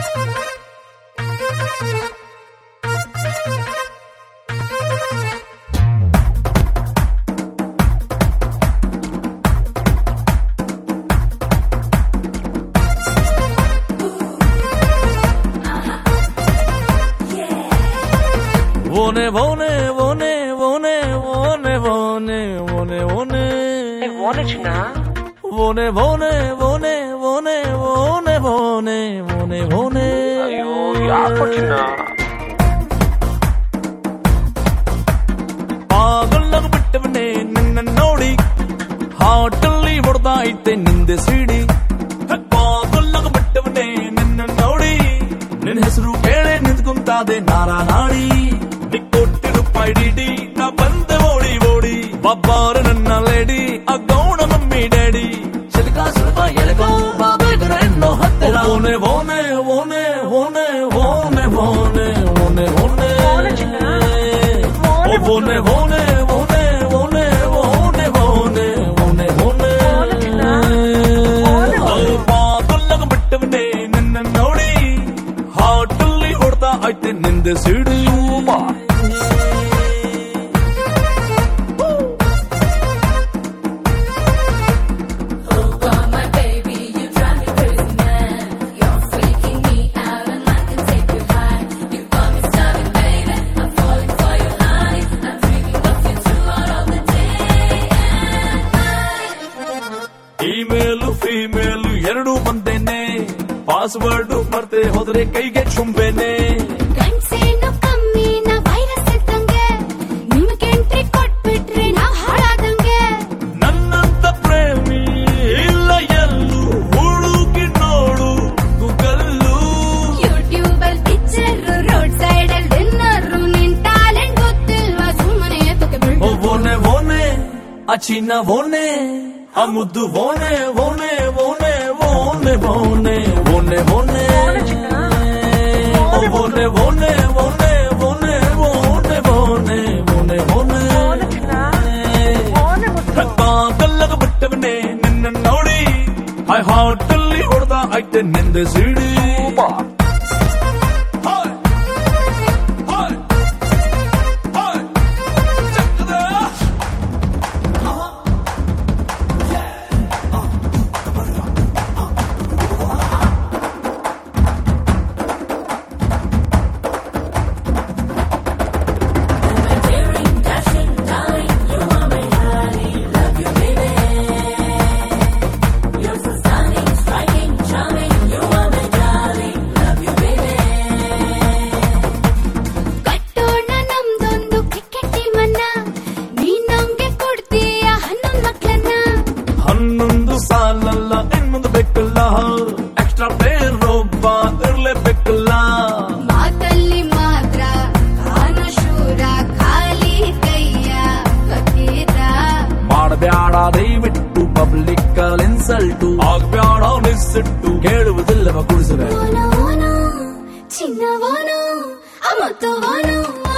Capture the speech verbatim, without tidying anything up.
Vone, vone, vone, vone, vone, vone, vone, vone. Hey, vone china. Vone, vone, vone, vone, vone, vone, vone, vone. Ayyo, yaako china. ಪಾಗಲ್ಲಾಗ ಬಿಟ್ಟವನೇ ನಿನ್ನ ನೋಡಿ ಹಾಟಲ್ಲಿ ಹೊಡೆದ ಐತೆ ನಿಂದೆ ಸಿಡಿ ಪಾಗಲ್ಲಾಗ ಬಿಟ್ಟವನೇ ನಿನ್ನ ನೋಡಿ ನಿನ್ನ ಹೆಸರು ಕೇಳೆ ನಿಂತ್ಕೊಂತಾದೆ ನಾರಾ ನಾಡಿ ನಿಕ್ಕೊಟ್ಟಿ ರೂಪಾಯಿ ಡಿಡಿ ನಾ ಬಂದೆ ಓಡಿ ಓಡಿ ಬಬ್ಬಾರ ನನ್ನ ಲೇಡಿ ಆ ಗೌಣ ಮಮ್ಮಿ ಡ್ಯಾಡಿ ಸಿಲ್ಕ ಸುಲಭ ಎಳಗೋ ಬಾಬೇಗರ ಎನ್ನೋ ಹತ್ತಿರ ಓನೆ ಓನೆ ಓನೆ ಓನೆ ಓನೆ ಓನೆ ಓನೆ ಓನೆ ಓನೆ ಓನೆ ಓನೆ ಓನೆ ಓನೆ ಓನೆ ಓನೆ ಓನೆ ಪಾಗಲ್ಲಾಗ ಬಿಟ್ಟವನೇ ನಿನ್ನ ನೋಡಿ ಹಾಟಲ್ಲಿ ಹೊಡ್ತಾ ಐತೆ ನಿಂದೆ ಸಿಡಿ ಇಮೇಲು ಫಿಮೇಲು ಎರಡು ಬಂದೇನೆ ಪಾಸ್ವರ್ಡ್ ಮರ್ತೆ ಹೋದ್ರೆ ಕೈಗೆ ಚುಂಬೇನೆ ಗಂಡ್ಸೇನು ಕಮ್ಮಿನ ವೈರಸ್ ಇದ್ದಂಗೆ ನಿಮ್ಗೆ ಎಂಟ್ರಿ ಕೊಟ್ಬಿಟ್ರೆ ನಾವ್ ಹಾಳಾದಂಗೆ ನನ್ನಂತ ಪ್ರೇಮಿ ಇಲ್ಲ ಎಲ್ಲೂ ಹುಡುಕಿ ನೋಡು ಗೂಗಲ್ಲು ಯೂಟ್ಯೂಬ್ ಅಲ್ಲಿ ಪಿಕ್ಚರ್ ರೋಡ್ ಸೈಡ್ ಅಲ್ಲಿ ಡಿನ್ನರ್ ನಿನ್ ಟ್ಯಾಲೆಂಟ್ ಗೊತ್ತಿಲ್ವಾ ಸುಮ್ಮನೆ ಎತ್ತಕ್ಕೆ ಬಿಡು ಓನೆ ಓನೆ ಅಚಿನ ಓನೆ ಆ ಮುದ್ದು ಓನೆ ಓನೆ ಓನೆ ಓನೆ ಓನೆ ಓನೆ ಓನೆ ಓನೆ ಓನೆ ಓನೆ ಓನೆ ಓನೆ ಓನೆ ಓನೆ ಓನೆ ಪಾಗಲ್ಲಾಗ ಬಿಟ್ಟವನೇ ನಿನ್ನ ನೋಡಿ ಐ ಹಾಟಲ್ಲಿ ಹೊಡೆದ ಐತೆ ನಿಂದೆ ಸಿಡಿ ಹನ್ನೊಂದು ಸಾಲಲ್ಲ ಇನ್ನೊಂದು ಬೇಕಲ್ಲ ಎಕ್ಸ್ಟ್ರಾ ಪ್ಲೇಯರ್ ಒಬ್ಬ ಇರ್ಲೇಬೇಕಲ್ಲ ಮಾತಲ್ಲಿ ಮಾತ್ರ ಅನುಶೂರ ಖಾಲಿ ಕೈಯ ಫಕೀರ ಮಾಡಬ್ಯಾಡ ದಯವಿಟ್ಟು ಪಬ್ಲಿಕ್ ಅಲ್ಲಿ ಇನ್ಸಲ್ಟು ಆಗ್ಬ್ಯಾಡ ನಿಸ್ಸಿಟ್ಟು ಕೇಳುವುದಿಲ್ಲವ ಕುಡಿಸುವೆ ಚಿನ್ನವನು ಅಮೃತವನು